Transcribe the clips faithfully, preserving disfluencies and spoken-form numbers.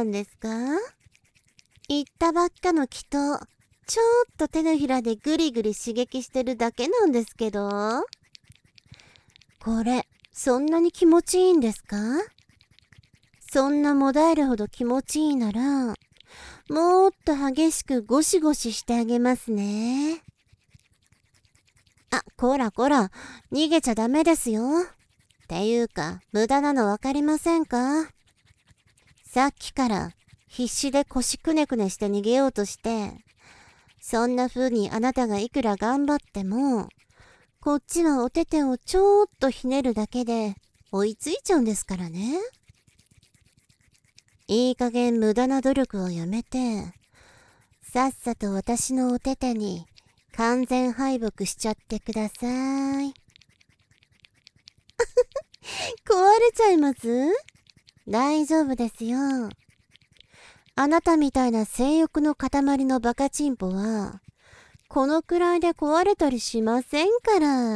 なんですか？行ったばっかの木と、ちょっと手のひらでぐりぐり刺激してるだけなんですけど。これ、そんなに気持ちいいんですか？そんなもだえるほど気持ちいいなら、もっと激しくゴシゴシしてあげますね。あ、こらこら、逃げちゃダメですよ。っていうか、無駄なのわかりませんか？さっきから必死で腰くねくねして逃げようとして、そんな風にあなたがいくら頑張っても、こっちはお手手をちょっとひねるだけで追いついちゃうんですからね。いい加減無駄な努力をやめて、さっさと私のお手手に完全敗北しちゃってください。壊れちゃいます？大丈夫ですよ。あなたみたいな性欲の塊のバカチンポは、このくらいで壊れたりしませんから。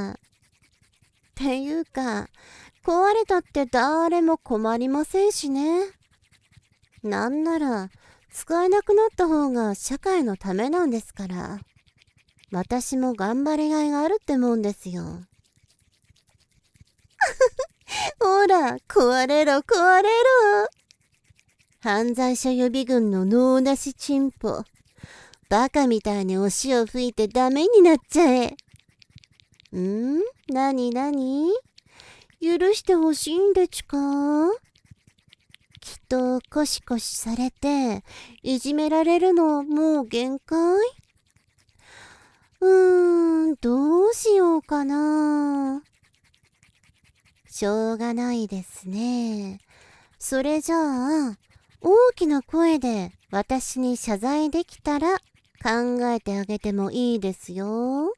っていうか、壊れたって誰も困りませんしね。なんなら、使えなくなった方が社会のためなんですから。私も頑張りがいがあるってもんですよ。ほら、壊れろ壊れろ。犯罪者予備軍の脳なしチンポ。バカみたいにお塩吹いてダメになっちゃえ。ん？なになに？許してほしいんでちか？きっとコシコシされていじめられるのもう限界？うーん、どうしようかな。しょうがないですね。それじゃあ、大きな声で私に謝罪できたら考えてあげてもいいですよ。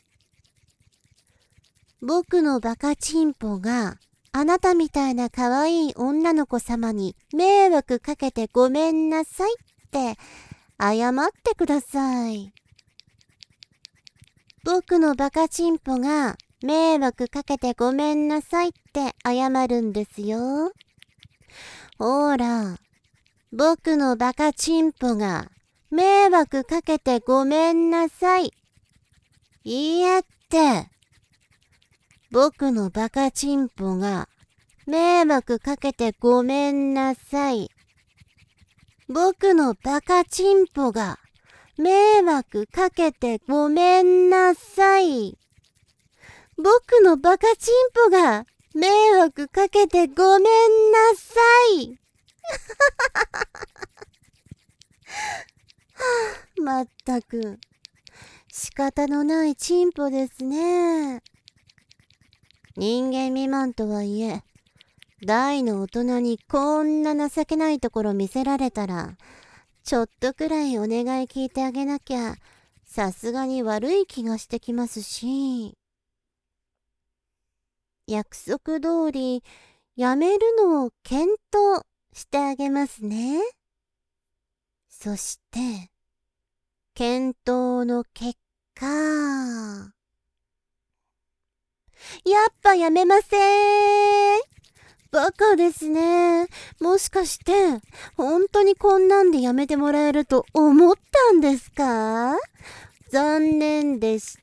僕のバカチンポがあなたみたいな可愛い女の子様に迷惑かけてごめんなさいって謝ってください。僕のバカチンポが迷惑かけてごめんなさいって謝るんですよ。ほら、僕のバカチンポが迷惑かけてごめんなさい。いいえって。僕のバカチンポが迷惑かけてごめんなさい。僕のバカチンポが迷惑かけてごめんなさい。僕のバカチンポが迷惑かけてごめんなさい。はあ、まったく仕方のないチンポですね。人間未満とはいえ、大の大人にこんな情けないところ見せられたら、ちょっとくらいお願い聞いてあげなきゃ、さすがに悪い気がしてきますし。約束通り、やめるのを検討してあげますね。そして、検討の結果、やっぱやめません。バカですね。もしかして、本当にこんなんでやめてもらえると思ったんですか？残念でした。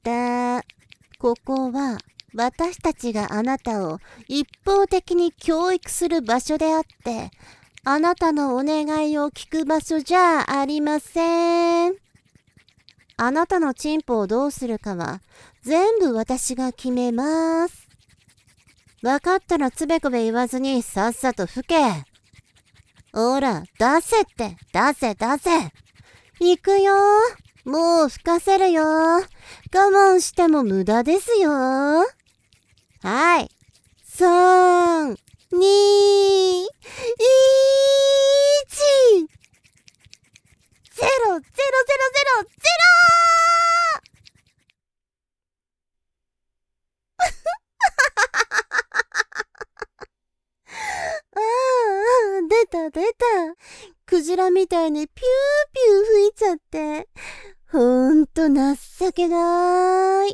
ここは、私たちがあなたを一方的に教育する場所であって、あなたのお願いを聞く場所じゃありません。あなたのチンポをどうするかは、全部私が決めます。わかったらつべこべ言わずにさっさと吹け。ほら、出せって、出せ出せ。行くよ。もう吹かせるよ。我慢しても無駄ですよ。はい。さん、に、いち、ゼロ、ゼロ、ゼロ、ゼロ、ゼロ。ああ、出た出た。クジラみたいにピューピュー吹いちゃって。ほんと情けない。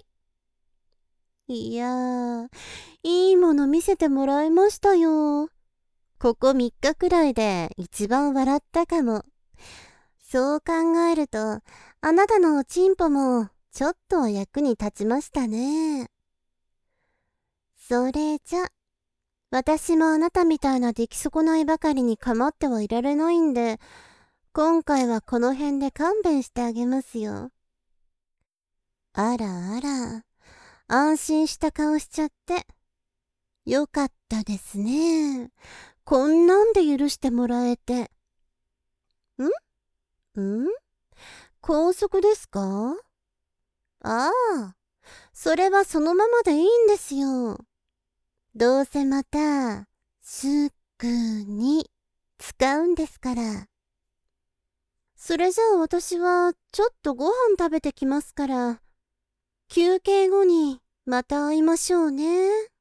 いやー、いいもの見せてもらいましたよ。 ここみっかくらいで一番笑ったかも。そう考えると、あなたのおちんぽもちょっとは役に立ちましたね。それじゃ、私もあなたみたいな出来損ないばかりに構ってはいられないんで、今回はこの辺で勘弁してあげますよ。あらあら、安心した顔しちゃって。よかったですね。こんなんで許してもらえて。んん高速ですか？ああ、それはそのままでいいんですよ。どうせまた、すぐに使うんですから。それじゃあ私はちょっとご飯食べてきますから、休憩後にまた会いましょうね。